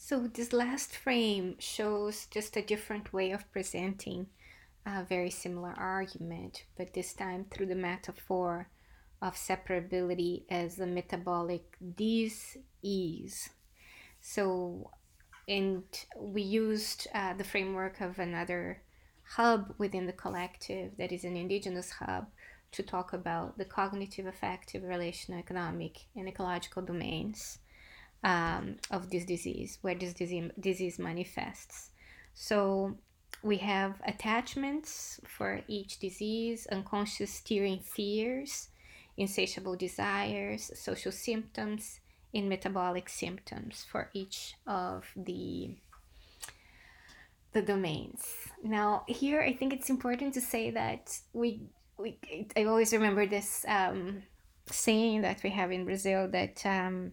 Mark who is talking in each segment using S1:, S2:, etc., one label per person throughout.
S1: So this last frame shows just a different way of presenting a very similar argument, but this time through the metaphor of separability as a metabolic dis-ease. So, and we used the framework of another hub within the collective that is an indigenous hub to talk about the cognitive, affective, relational, economic, and ecological domains of this disease, where this disease manifests. So we have attachments for each disease, unconscious steering fears, insatiable desires, social symptoms, and metabolic symptoms for each of the domains. Now, here I think it's important to say that we I always remember this saying that we have in Brazil that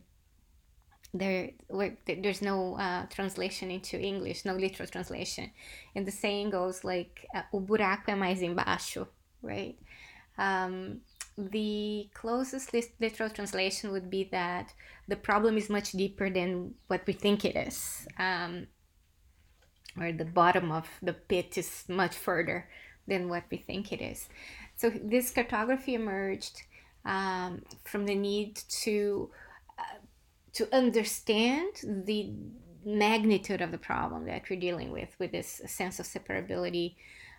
S1: there's no translation into English, no literal translation, and the saying goes like "o buraco é mais embaixo," right? Um, the closest literal translation would be that the problem is much deeper than what we think it is, or the bottom of the pit is much further than what we think it is. So this cartography emerged from the need to understand the magnitude of the problem that we're dealing with this sense of separability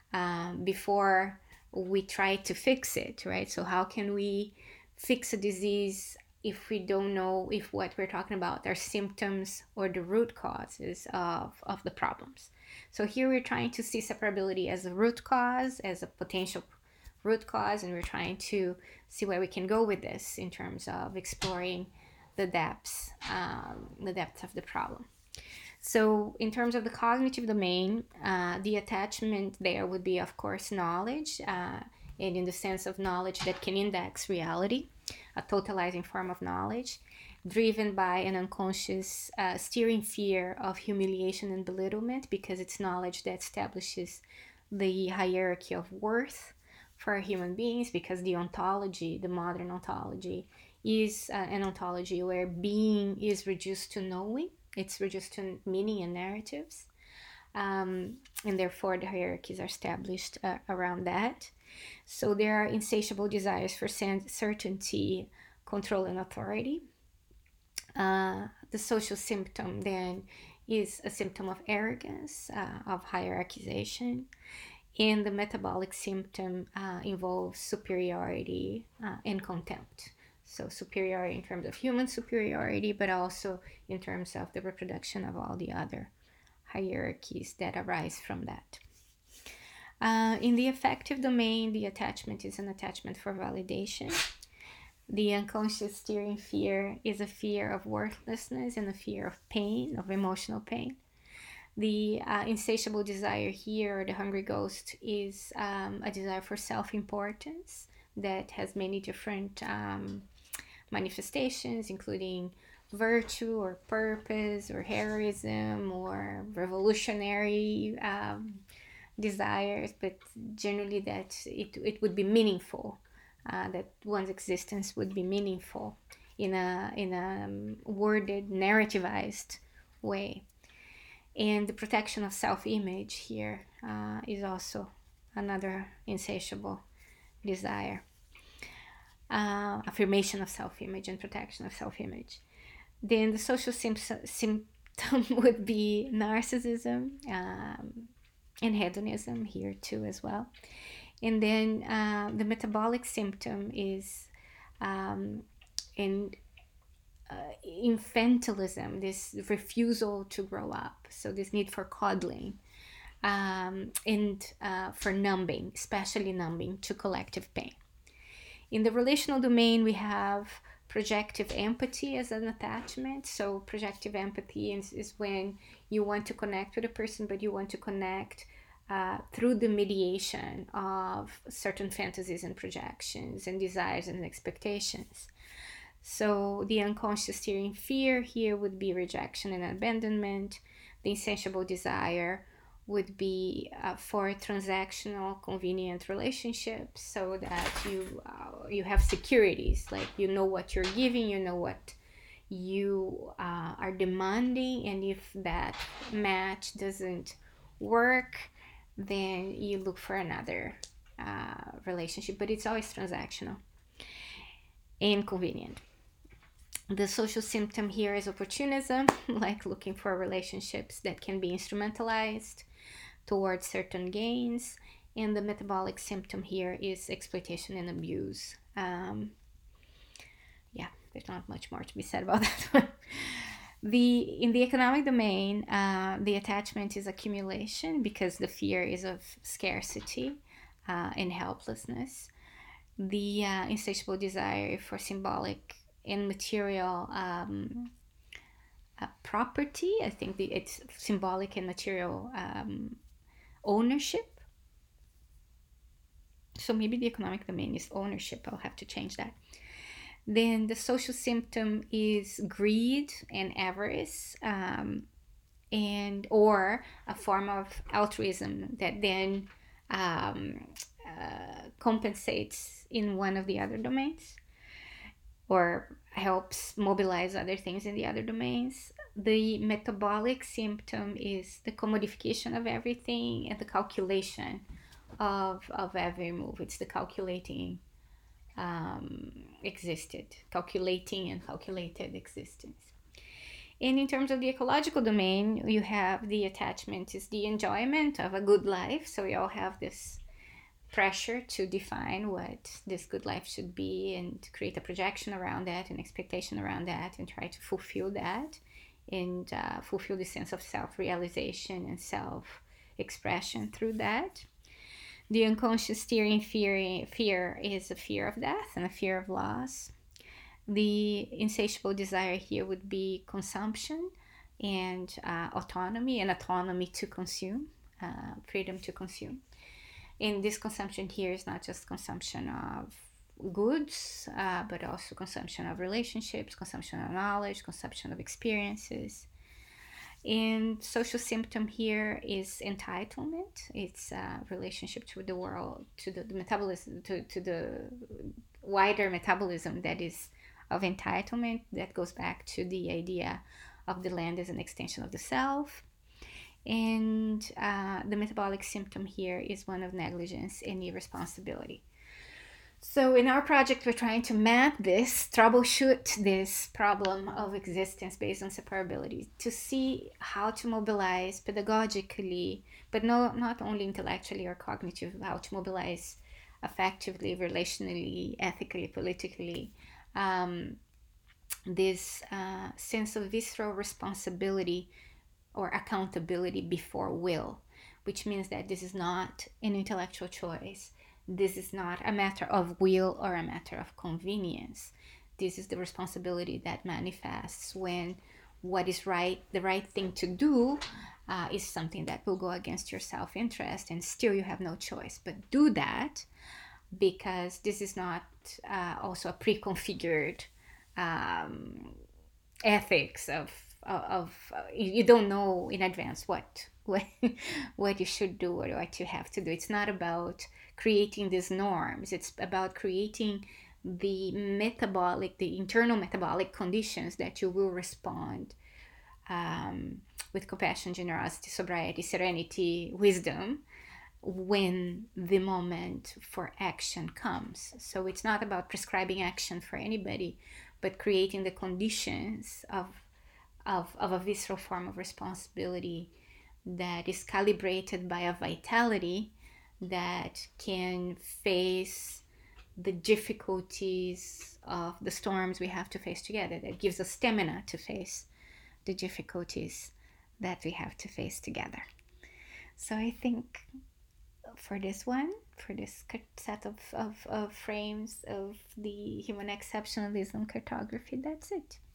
S1: before we try to fix it, right? So how can we fix a disease if we don't know if what we're talking about are symptoms or the root causes of the problems? So here we're trying to see separability as a root cause, as a potential root cause, and we're trying to see where we can go with this in terms of exploring the depths of the problem. So in terms of the cognitive domain, the attachment there would be, of course, knowledge, and in the sense of knowledge that can index reality, a totalizing form of knowledge, driven by an unconscious steering fear of humiliation and belittlement, because it's knowledge that establishes the hierarchy of worth for human beings, because the ontology, the modern ontology, is an ontology where being is reduced to knowing. It's reduced to meaning and narratives. And therefore, the hierarchies are established around that. So there are insatiable desires for certainty, control, and authority. The social symptom then is a symptom of arrogance, of hierarchization. And the metabolic symptom involves superiority and contempt. So superiority in terms of human superiority, but also in terms of the reproduction of all the other hierarchies that arise from that. In the affective domain, the attachment is an attachment for validation. The unconscious steering fear is a fear of worthlessness and a fear of pain, of emotional pain. The insatiable desire here, or the hungry ghost, is a desire for self-importance that has many different manifestations, including virtue or purpose or heroism or revolutionary desires, but generally that it would be meaningful, that one's existence would be meaningful in a worded, narrativized way. And the protection of self-image here is also another insatiable desire. Affirmation of self-image and protection of self-image. Then the social symptom would be narcissism and hedonism here too as well. And then the metabolic symptom is infantilism, this refusal to grow up. So this need for coddling and for numbing, especially numbing to collective pain. In the relational domain, we have projective empathy as an attachment. So projective empathy is when you want to connect with a person, but you want to connect through the mediation of certain fantasies and projections and desires and expectations. So the unconscious steering fear here would be rejection and abandonment. The insatiable desire would be for transactional, convenient relationships, so that you have securities, like you know what you're giving, you know what you are demanding, and if that match doesn't work, then you look for another relationship, but it's always transactional and convenient. The social symptom here is opportunism, like looking for relationships that can be instrumentalized towards certain gains. And the metabolic symptom here is exploitation and abuse. Yeah, there's not much more to be said about that one. In the economic domain, the attachment is accumulation because the fear is of scarcity and helplessness. The insatiable desire for symbolic and material property. I think it's symbolic and material ownership. So maybe the economic domain is ownership. I'll have to change that. Then the social symptom is greed and avarice, and or a form of altruism that then compensates in one of the other domains or helps mobilize other things in the other domains. The metabolic symptom is the commodification of everything and the calculation of every move. It's the calculating calculating and calculated existence. And in terms of the ecological domain, you have the attachment is the enjoyment of a good life. So we all have this pressure to define what this good life should be and to create a projection around that, an expectation around that, and try to fulfill that and fulfill the sense of self-realization and self-expression through that. The unconscious steering fear is a fear of death and a fear of loss. The insatiable desire here would be consumption and autonomy, and autonomy to consume, freedom to consume. And this consumption here is not just consumption of goods, but also consumption of relationships, consumption of knowledge, consumption of experiences. And social symptom here is entitlement. It's a relationship to the world, to the metabolism, to the wider metabolism that is of entitlement, that goes back to the idea of the land as an extension of the self. And the metabolic symptom here is one of negligence and irresponsibility. So in our project, we're trying to map this, troubleshoot this problem of existence based on separability to see how to mobilize pedagogically, but not only intellectually or cognitively, how to mobilize effectively, relationally, ethically, politically, this sense of visceral responsibility or accountability before will, which means that this is not an intellectual choice. This is not a matter of will or a matter of convenience. This is the responsibility that manifests when what is right, the right thing to do, is something that will go against your self-interest, and still you have no choice but do that, because this is not also a pre-configured ethics of you don't know in advance what what you should do or what you have to do. It's not about creating these norms. It's about creating the internal metabolic conditions that you will respond with compassion, generosity, sobriety, serenity, wisdom when the moment for action comes. So it's not about prescribing action for anybody, but creating the conditions of a visceral form of responsibility that is calibrated by a vitality that can face the difficulties of the storms we have to face together, that gives us stamina to face the difficulties that we have to face together. So I think for this set of frames of the human exceptionalism cartography, that's it.